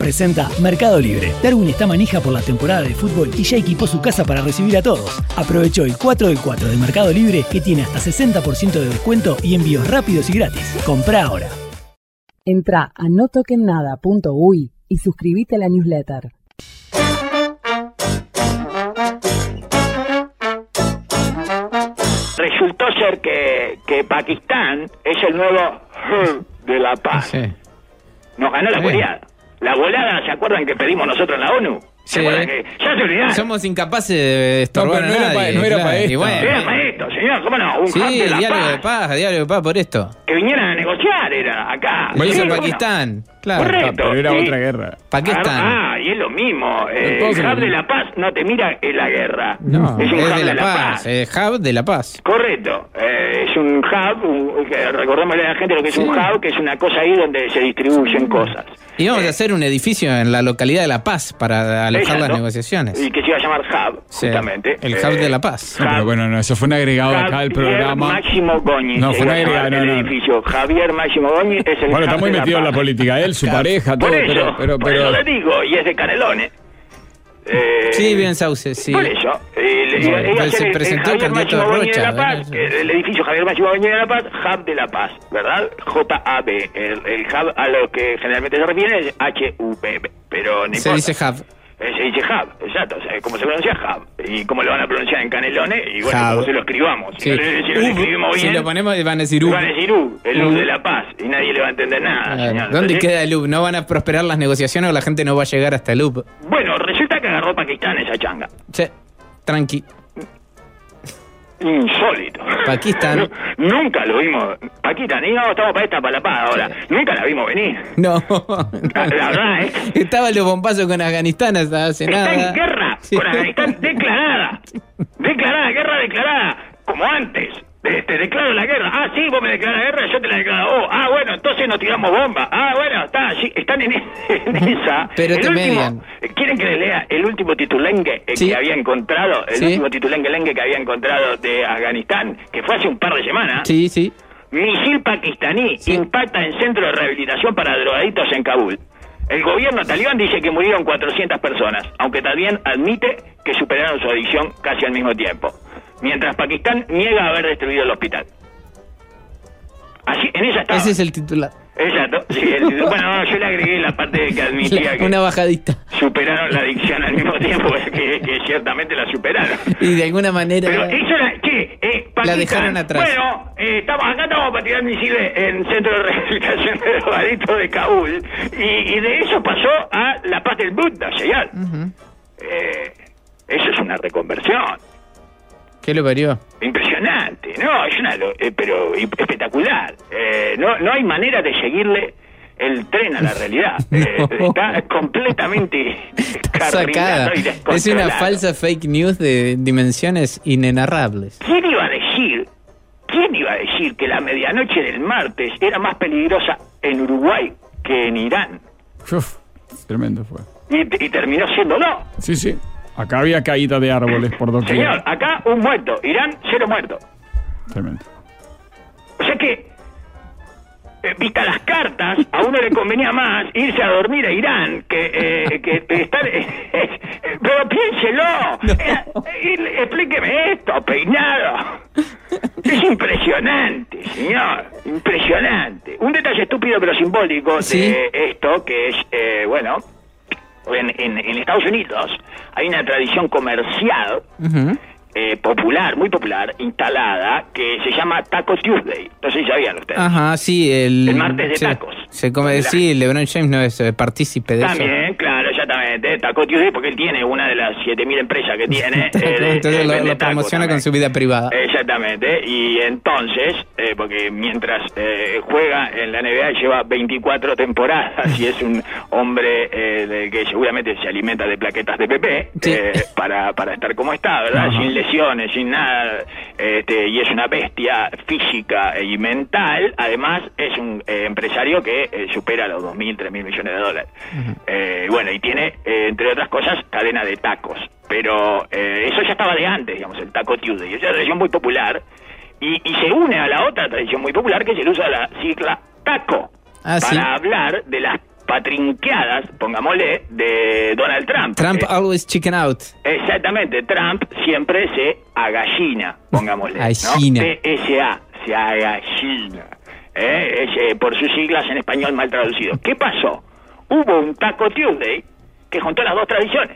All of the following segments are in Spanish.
presenta Mercado Libre. Darwin está manija por la temporada de fútbol y ya equipó su casa para recibir a todos. Aprovechó el 4x4 de Mercado Libre que tiene hasta 60% de descuento y envíos rápidos y gratis. Comprá ahora. Entrá a notokennada.uy y suscríbete a la newsletter. Resultó ser que Pakistán es el nuevo de la paz. Sí. Nos ganó la goleada. La volada, ¿se acuerdan que pedimos nosotros en la ONU? ¿Se acuerdan que ya se olvidaron? Somos incapaces de estorbar No, pero a nadie. no era para esto. Y bueno, Era para esto, señor, ¿cómo no? Un sí, hub de la diálogo de paz por esto. Que vinieran a negociar, era acá. Lo hizo Sí, ¿cómo no? Pakistán, claro. Correcto. Pero era Sí. otra guerra. Pakistán. Y es lo mismo. El Todos hub de la paz no te mira en la guerra. No, es un hub de la paz. Hub de la paz. Correcto. Es un hub, recordémosle a la gente lo que es un hub, que es una cosa ahí donde se distribuyen cosas. Y vamos a hacer un edificio en la localidad de La Paz para alojar Exacto. las negociaciones. Y que se iba a llamar hub, Sí, justamente. el hub de La Paz. No, pero bueno, no, eso fue un agregado acá del programa. Máximo Goñi. No, fue un agregado, el no. edificio. Javier Máximo Goñi es el Bueno, hub está muy de La metido en la Paz. política, él, su pareja, todo, Por eso, pero por eso le digo, y es de Canelones. Sí, bien Sauce, sí. Por eso, Se presentó el candidato Máximo Goñi de Rocha, La Paz, ¿verdad? el edificio Javier Máximo Goñi de La Paz, Hub de La Paz, ¿verdad? J-A-B, el hub a lo que generalmente se refiere es H-U-B, pero no Se importa. dice hub. Se dice hub, exacto, o sea, como se pronuncia hub, y cómo lo van a pronunciar en Canelones, y bueno, Hub. como se lo escribamos. Sí. Si lo escribimos bien, Si lo ponemos van a decir van a decir el U de La Paz, y nadie le va a entender nada, señor. ¿Dónde Entonces, queda el UP? ¿No van a prosperar las negociaciones o la gente no va a llegar hasta el UP? bueno, resulta que agarró Pakistán esa changa. Sí, tranqui. Insólito. Pakistán. Nunca lo vimos. Pakistán, y no, estamos para esta, para la paz ahora. Nunca la vimos venir. No. La verdad, Estaban los bombazos con Afganistán hasta hace está nada. en guerra Sí. con Afganistán declarada. Declarada, guerra declarada. Como antes. Te declaro la guerra. Ah, sí, vos me declaras la guerra, yo te la declaro. Oh, ah, bueno, entonces nos tiramos bomba. Ah, bueno, está, sí, están en esa. Pero El te median. ¿Quieren que les lea el último titulengue Sí. que había encontrado? El Sí. último titulengue que había encontrado de Afganistán, que fue hace un par de semanas. Sí, sí. Misil pakistaní impacta en centro de rehabilitación para drogadictos en Kabul. El gobierno talibán dice que murieron 400 personas, aunque también admite que superaron su adicción casi al mismo tiempo. Mientras Pakistán niega haber destruido el hospital. Así, en esa estaba. Ese es el titular. Exacto. Sí, bueno, yo le agregué la parte de que admitía que Una bajadita. superaron la adicción al mismo tiempo, que ciertamente la superaron. Y de alguna manera Pero eso era, Pakistán, dejaron atrás. Bueno, acá estamos para tirar misiles en centro de rehabilitación de drogadictos de Kabul, y de eso pasó a la paz del Buda, señor. Eso es una reconversión. ¿Qué lo parió? Impresionante, no, es pero espectacular. No hay manera de seguirle el tren a la realidad. Está completamente Sacada. descarrilado y Es una descontrolado. falsa fake news de dimensiones inenarrables. ¿Quién iba a decir que la medianoche del martes era más peligrosa en Uruguay que en Irán? Uf, tremendo fue. Y terminó siéndolo. Sí, sí. Acá había caída de árboles por doquier. Señor, acá un muerto, Irán 0 muertos. Tremendo. O sea que, vista las cartas, a uno le convenía más irse a dormir a Irán que estar... pero piénselo. Explíqueme esto, peinado. Es impresionante, señor. Impresionante. Un detalle estúpido pero simbólico ¿Sí? de esto, que es, en Estados Unidos hay una tradición comercial popular, muy popular, instalada, que se llama Taco Tuesday. No sé si sabían ustedes. Ajá, sí. El martes de tacos. Se come, sí, LeBron James no es partícipe de También, claro, exactamente. Taco Tuesday, porque él tiene una de las 7.000 empresas que tiene. eso. Entonces vende lo tacos promociona también. con su vida privada. Exactamente, y entonces, porque mientras juega en la NBA lleva 24 temporadas y es un hombre que seguramente se alimenta de plaquetas de PP, Sí. para estar como está, ¿verdad? Ajá. Sin lesiones, sin nada, y es una bestia física y mental. Además es un empresario que supera los 2.000, 3.000 millones de dólares. Bueno, y tiene, entre otras cosas, cadena de tacos. Pero eso ya estaba de antes, digamos, el Taco Tuesday. Es una tradición muy popular y se une a la otra tradición muy popular, que es el uso de la sigla taco, Ah, para sí. hablar de las patrinqueadas, pongámosle, de Donald Trump. Trump always chicken out. Exactamente, Trump siempre se agallina, pongámosle. Agallina. ¿no? TSA, se agallina. Por sus siglas en español mal traducido. ¿Qué pasó? Hubo un Taco Tuesday que juntó las dos tradiciones.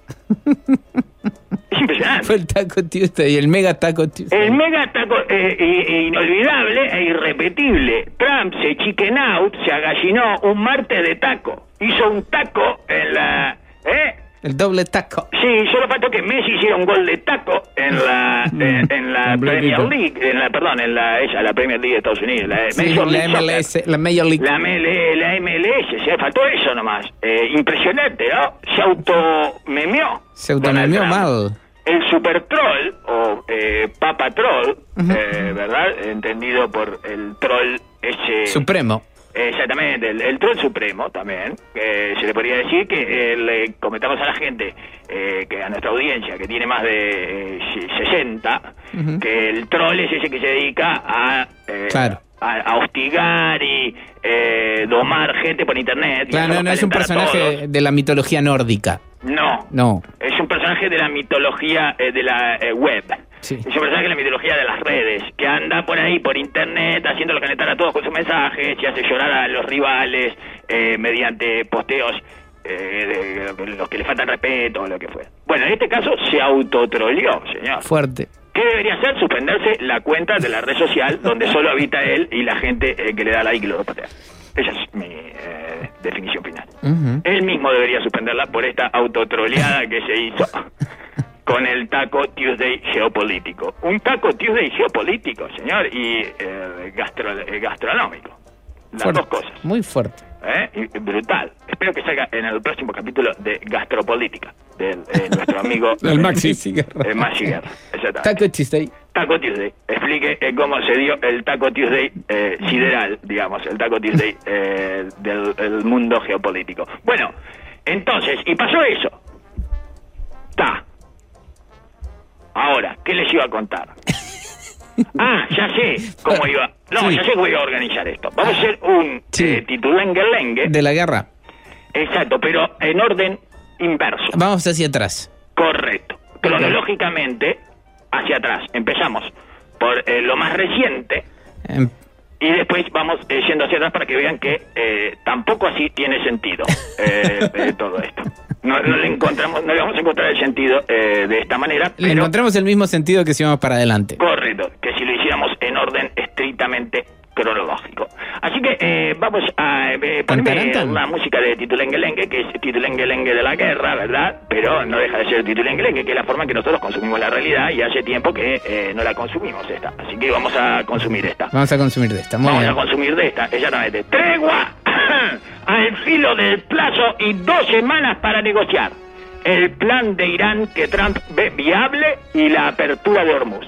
Es impresionante. Fue el Taco Tuesday y el Mega Taco Tuesday. El mega taco inolvidable e irrepetible. Trump se chicken out, se agallinó un martes de taco. Hizo un taco en la... El doble taco. Sí, solo faltó que Messi hiciera un gol de taco en la Premier League, en la Premier League de Estados Unidos, La MLS, la Major League. La MLS, se faltó eso nomás. Impresionante, ¿no? Se automemeó. Se automemeó mal. El super troll, o Papa Troll, ¿verdad? Entendido por el troll ese... Supremo. Exactamente, el troll supremo también. Se le podría decir que le comentamos a la gente, que a nuestra audiencia, que tiene más de 60, que el troll es ese que se dedica a hostigar y domar gente por internet. Claro, no es un personaje de la mitología nórdica. No. Es un personaje de la mitología de la web. Sí. Es un personaje de la mitología de las redes, que anda por ahí, por internet, haciéndolo calentar a todos con sus mensajes, y hace llorar a los rivales mediante posteos de los que le faltan respeto o lo que fuera. Bueno, en este caso se autotroleó, señor. Fuerte. ¿Qué debería hacer? Suspenderse la cuenta de la red social donde solo habita él y la gente que le da like y lo patea. Esa es mi definición final. Él mismo debería suspenderla por esta autotroleada que se hizo con el Taco Tuesday geopolítico. Un Taco Tuesday geopolítico, señor, y gastronómico. Las fuerte, dos cosas. Muy fuerte. Brutal. Espero que salga en el próximo capítulo de Gastropolítica de nuestro amigo el Maxi Maxi Guerra. Taco Tuesday. Taco Tuesday. Explique cómo se dio el Taco Tuesday sideral, digamos, el Taco Tuesday del mundo geopolítico. Bueno, entonces, y pasó eso. Ahora, ¿qué les iba a contar? Ya sé cómo iba. Ya sé cómo iba a organizar esto. Vamos a hacer un titulengue-lengue. De la guerra. Exacto, pero en orden inverso. Vamos hacia atrás. Correcto. Cronológicamente, hacia atrás. Empezamos por lo más reciente. Y después vamos yendo hacia atrás para que vean que tampoco así tiene sentido todo esto. No le vamos a encontrar el sentido de esta manera. Le encontramos el mismo sentido que si vamos para adelante. Correcto, que si lo hiciéramos en orden estrictamente cronológico. Así que vamos a ponerme la música de Titulengue-lengue, que es Titulengue-lengue de la guerra, ¿verdad? Pero no deja de ser Titulengue-lengue, que es la forma en que nosotros consumimos la realidad, y hace tiempo que no la consumimos esta. Así que vamos a consumir esta. Vamos a consumir de esta, exactamente. ¡Tregua! Al filo del plazo y 2 semanas para negociar el plan de Irán que Trump ve viable y la apertura de Hormuz.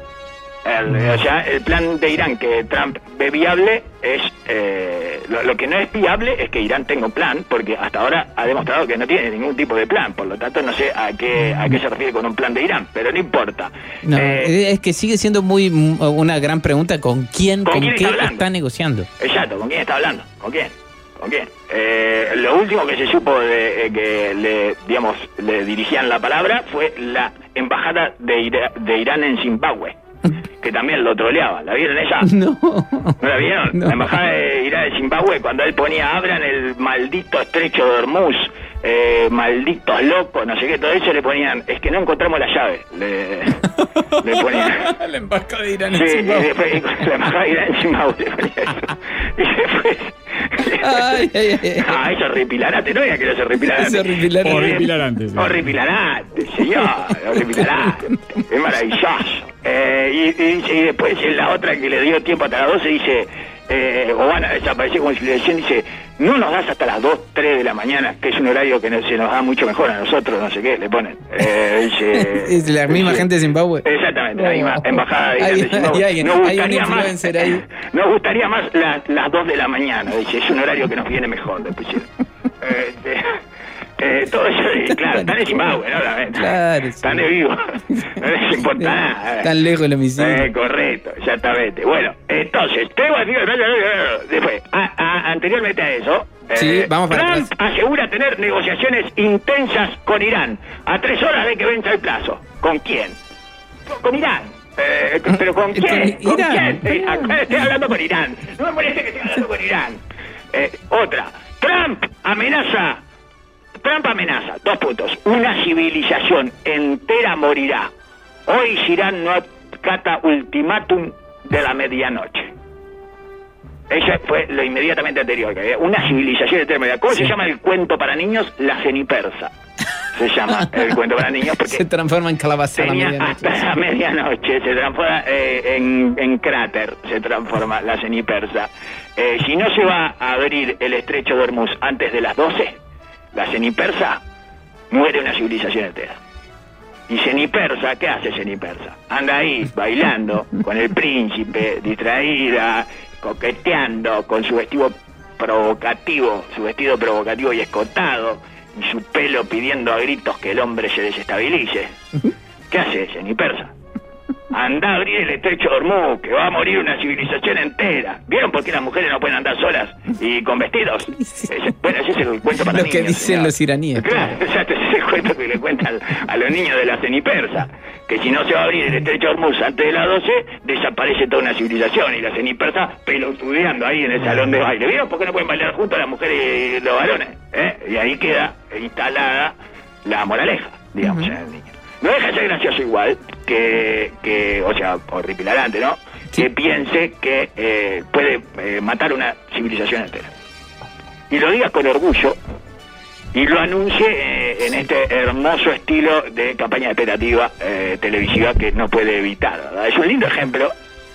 El plan de Irán que Trump ve viable es... lo que no es viable es que Irán tenga un plan, porque hasta ahora ha demostrado que no tiene ningún tipo de plan. Por lo tanto, no sé a qué se refiere con un plan de Irán, pero no importa. No, es que sigue siendo una gran pregunta con qué está negociando. Exacto, ¿con quién está hablando? ¿Con quién? Lo último que se supo de que le dirigían la palabra fue la embajada de Irán en Zimbabue, que también lo troleaba. ¿La vieron esa? No. ¿No la vieron? No. La embajada de Irán en Zimbabue, cuando él ponía abran el maldito estrecho de Hormuz, malditos locos, no sé qué, todo eso le ponían, es que no encontramos la llave, le ponían. La embajada de Irán en Zimbabue. Y después, la embajada de Irán en Zimbabue le ponía eso. Y después... eso es horripilarante, no había que no es horripilarante. Horripilarante, señor, horripilarante. Es maravilloso. Y después en la otra que le dio tiempo hasta las 12 dice, o van a desaparecer como si le decían, dice, no nos das hasta las 2, 3 de la mañana, que es un horario que se nos da mucho mejor a nosotros, no sé qué, le ponen. Es la misma gente de Zimbabue. Exactamente, la misma embajada de Zimbabue. Nos gustaría más las 2 de la mañana, dice, es un horario que nos viene mejor, le pusieron. Todo eso, claro, están en Zimbabue, ¿no? Claro, están de vivo, no les importa nada. Tan lejos el homicidio. Correcto, exactamente. Bueno, entonces, después, anteriormente a eso, Sí, vamos para Trump atrás. asegura tener negociaciones intensas con Irán a 3 horas de que venza el plazo. ¿Con quién? Con Irán. ¿Pero con quién? Con Irán. Acá estoy hablando con Irán. No me parece que estoy hablando con Irán. Otra. Trump amenaza, 2 puntos. Una civilización entera morirá. Hoy si Irán no acata ultimátum de la medianoche. Eso fue lo inmediatamente anterior. Una civilización entera. ¿Cómo se llama el cuento para niños? La cenipersa. Se llama el cuento para niños porque se transforma en calabaza a la tenía medianoche. hasta la medianoche, se transforma en cráter, se transforma la cenipersa. Si no se va a abrir el estrecho de Hormuz antes de las 12, la cenipersa, muere una civilización entera. Y Cenipersa, ¿qué hace Cenipersa? Anda ahí bailando con el príncipe, distraída, coqueteando con su vestido provocativo y escotado, y su pelo pidiendo a gritos que el hombre se desestabilice. ¿Qué hace Cenipersa? Anda a abrir el estrecho de Hormuz, que va a morir una civilización entera. ¿Vieron por qué las mujeres no pueden andar solas y con vestidos? Bueno, ese es el cuento para lo niños. que dicen los iraníes. Claro, exacto, ese es el cuento que le cuentan a los niños de la Cenipersa. Que si no se va a abrir el estrecho de Hormuz antes de las 12, desaparece toda una civilización. Y la Cenipersa pelotudeando ahí en el salón de baile. ¿Vieron por qué no pueden bailar juntos las mujeres y los varones? Y ahí queda instalada la moraleja, digamos, en el niño. No deja de ser gracioso igual o sea, horripilante, ¿no? Sí. Que piense que puede matar una civilización entera. Y lo diga con orgullo y lo anuncie en este hermoso estilo de campaña expectativa televisiva que no puede evitar, ¿verdad? Es un lindo ejemplo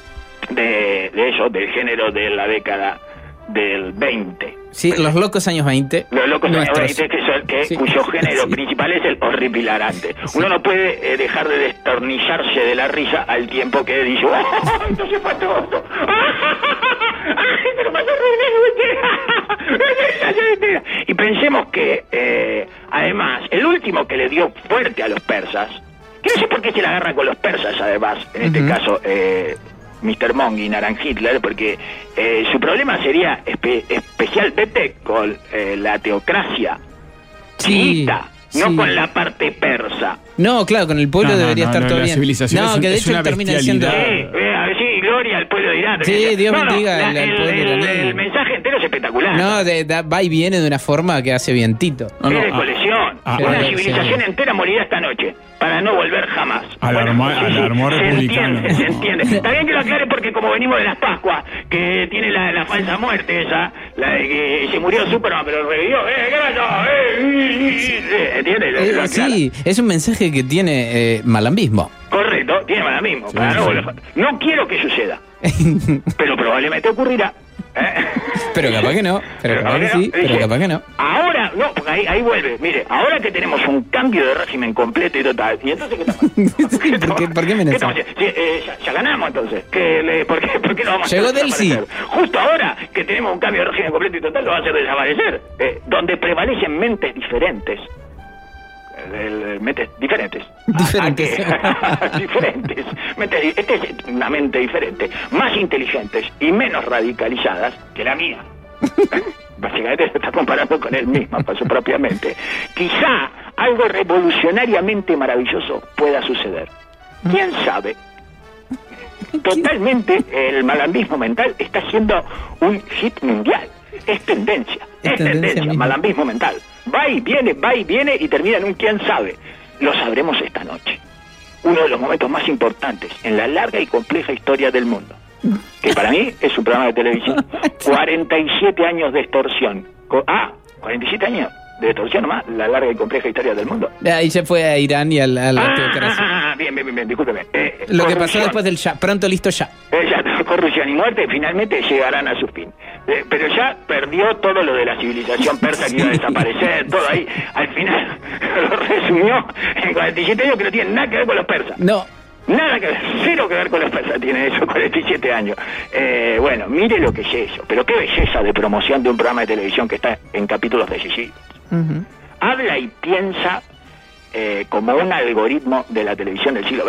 de eso, del género de la década del 20. Sí, los locos años 20. Los locos años 20, cuyo género principal es el horripilarante. Sí. Uno no puede dejar de destornillarse de la risa al tiempo que dice, ¡oh, esto se fue todo! ¡Ay, pero pasó horrible! Y pensemos que, además, el último que le dio fuerte a los persas, que no sé por qué se la agarra con los persas, además, en este caso, Mr. Monk y Naran Hitler, porque su problema sería especialmente con la teocracia chiita, no con la parte persa. No, claro, con el pueblo debería estar todo bien. No, que de hecho termina siendo... Sí, gloria al pueblo de Irán. Sí, Dios bendiga al pueblo iraní. El mensaje entero es espectacular. No, va y viene de una forma que hace vientito. Es de colección. Una civilización entera morirá esta noche, para no volver jamás. Alarmó republicano. Se entiende. Está bien que lo aclare porque como venimos de las Pascuas, que tiene la falsa muerte esa, la de que se murió Superman pero revivió. ¿Qué pasó? ¿Entiendes? Sí, es un mensaje que tiene malambismo. Correcto, tiene malambismo. No quiero que suceda, pero probablemente ocurrirá. Pero capaz que no, pero capaz que sí, pero capaz que no. Ahora, no, porque ahí vuelve. Mire, ahora que tenemos un cambio de régimen completo y total, ¿y entonces qué estamos? ¿Por qué me ya ganamos entonces. ¿Por qué no vamos Llegó a hacer Delcy. Justo ahora que tenemos un cambio de régimen completo y total, lo va a hacer desaparecer. Donde prevalecen mentes diferentes. Mentes diferentes. Diferentes. Esta es una mente diferente, más inteligentes y menos radicalizadas que la mía. Básicamente se está comparando con él misma, para su propia mente. Quizá algo revolucionariamente maravilloso pueda suceder. ¿Quién sabe? Totalmente el malambismo mental está siendo un hit mundial. Es tendencia, malambismo mental. Va y viene y termina en un quién sabe. Lo sabremos esta noche. Uno de los momentos más importantes en la larga y compleja historia del mundo. Que para mí es un programa de televisión. 47 años de extorsión. 47 años de extorsión nomás, la larga y compleja historia del mundo. Ahí se fue a Irán y a la teocracia. Bien, discúlpeme. Lo que pasó después del ya, pronto listo ya. Corrupción y muerte finalmente llegarán a su fin. Pero ya perdió todo lo de la civilización persa que iba a desaparecer, todo ahí. Al final lo resumió en 47 años que no tiene nada que ver con los persas. No. Nada que ver, cero que ver con los persas tiene eso, 47 años. Bueno, mire lo que es eso. Pero qué belleza de promoción de un programa de televisión que está en capítulos decisivos. Habla y piensa como un algoritmo de la televisión del siglo XX.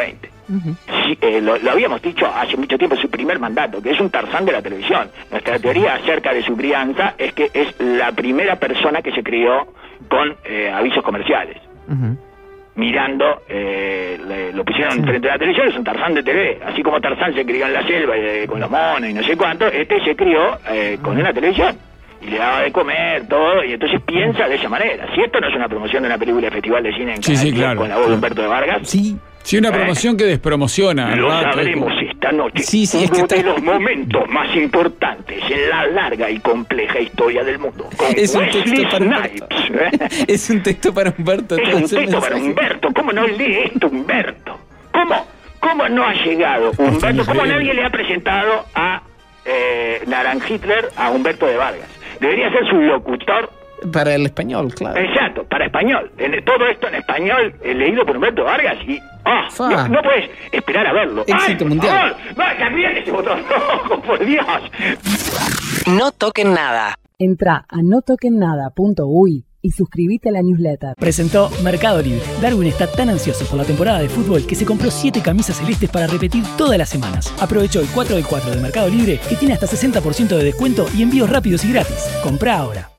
Lo habíamos dicho hace mucho tiempo, su primer mandato, que es un Tarzán de la televisión. Nuestra teoría acerca de su crianza es que es la primera persona que se crió con avisos comerciales. Mirando, lo pusieron frente a la televisión, es un Tarzán de TV. Así como Tarzán se crió en la selva con los monos y no sé cuánto, se crió con una televisión. Y le daba de comer, todo, y entonces piensa de esa manera. Si esto no es una promoción de una película de Festival de Cine en Canal, claro, con la voz de Humberto de Vargas. Sí, una promoción que despromociona. Lo sabremos esta noche. Uno de los momentos más importantes en la larga y compleja historia del mundo. Es un texto para Humberto. Es un texto para Humberto. Es un texto para Humberto. ¿Cómo no lee esto Humberto? ¿Cómo no ha llegado Humberto? ¿Cómo nadie le ha presentado a Naran Hitler a Humberto de Vargas? Debería ser su locutor. Para el español, claro. Exacto, para español. Todo esto en español, leído por Humberto Vargas y... no puedes esperar a verlo. Éxito mundial. ¡No, también ese botón rojo, por Dios! No toquen nada. Entra a notoquennada.uy y suscríbete a la newsletter. Presentó Mercado Libre. Darwin está tan ansioso por la temporada de fútbol que se compró 7 camisas celestes para repetir todas las semanas. Aprovechó el 4x4 de Mercado Libre, que tiene hasta 60% de descuento y envíos rápidos y gratis. Comprá ahora.